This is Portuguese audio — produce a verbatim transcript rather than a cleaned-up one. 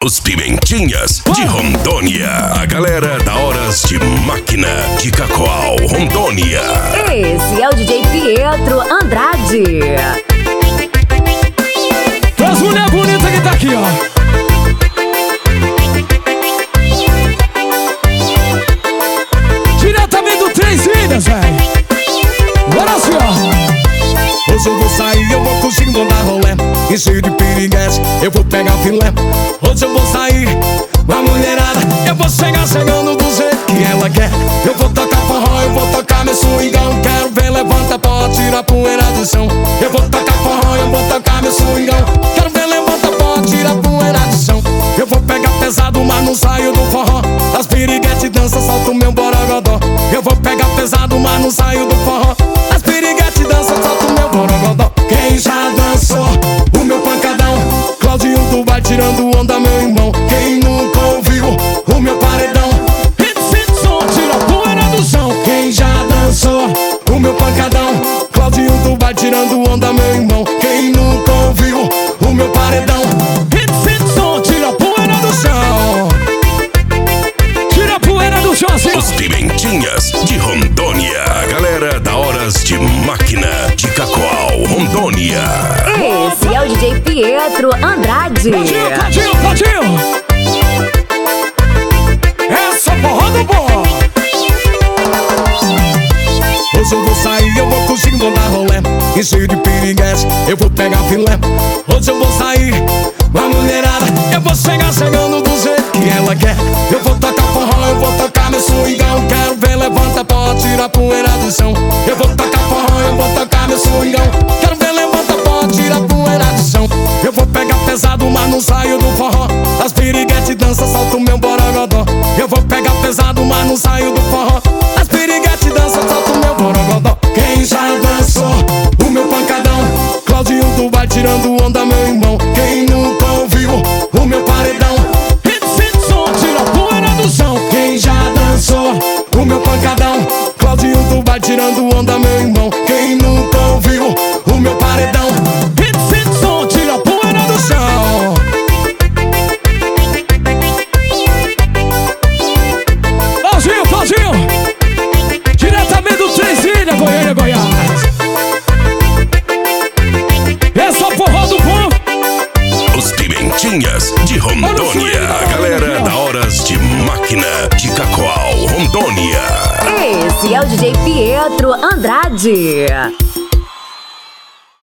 Os Pimentinhas de Rondônia. A galera da Horas de Máquina de Cacoal, Rondônia. Esse é o D J Pietro Andrade. As mulher bonita que tá aqui, ó. Diretamente do Três Ilhas, velho. Bora assim, ó. Hoje eu vou sair, eu vou conseguir mandar rolé. E cheio de piriguete, eu vou pegar filé. Hoje eu vou sair com a mulherada. Eu vou chegar chegando do jeito que ela quer. Eu vou tocar forró, eu vou tocar meu swingão. Quero ver, levanta a pó, tira a poeira do chão. Eu vou tocar forró, eu vou tocar meu swingão. Quero ver, levanta a pó, tira a poeira do chão. Eu vou pegar pesado, mas não saio do forró. As piriguete dançam, solto meu borogodó. Eu vou pegar pesado, mas não saio do forró. As piriguete dançam, solto meu borogodó. Quem já dançou o meu pancadão? Claudinho do vai tirando onda, meu irmão. Quem nunca ouviu o meu paredão? Hit, hit, som, tira a poeira do chão. Quem já dançou o meu pancadão? Claudinho do vai tirando onda, meu irmão. Quem nunca ouviu o meu paredão? Hit, hit, som, tira a poeira do chão. Tira a poeira do chão assim. Os Pimentinhas de Rondônia. A galera da Horas de Máquina de Cacoal, Rondônia. Esse é o D J Pietro Andrade. Tadinho, tadinho, tadinho. Essa porra do bom. Hoje eu vou sair, eu vou conseguir mandar rolé. E cheio de piriguete, eu vou pegar filé. Hoje eu vou sair com a mulherada. Eu vou chegar chegando do jeito que ela quer. Eu vou tocar forró, eu vou tocar meu swingão. Quero ver, levanta a pó, tira a poeira do chão. Eu vou tocar forró, eu vou tocar meu swingão. Quero ver, levanta a pó, tira a poeira do chão. Eu vou pegar pesado, mas não saio do forró. As piriguete dançam, solto meu borogodó. Eu vou pegar pesado, mas não saio do forró. As piriguete dançam, solto meu borogodó. Quem já dançou o meu pancadão? Claudinho do vai tirando onda, meu irmão. Quem nunca ouviu o meu paredão? Hit, hit, som, tira a poeira do chão. Quem já dançou o meu pancadão? Claudinho do vai tirando onda, meu irmão. Quem nunca ouviu o meu paredão? Hit, hit, som, tira a poeira do chão. Claudinho, Claudinho. Diretamente do Três Ilhas, Goiânia, Goiás. Essa porra do bom. Os Pimentinhas de Rondônia. A galera da Horas de Máquina de Cacoal, Rondônia. Esse é o D J Pietro Andrade.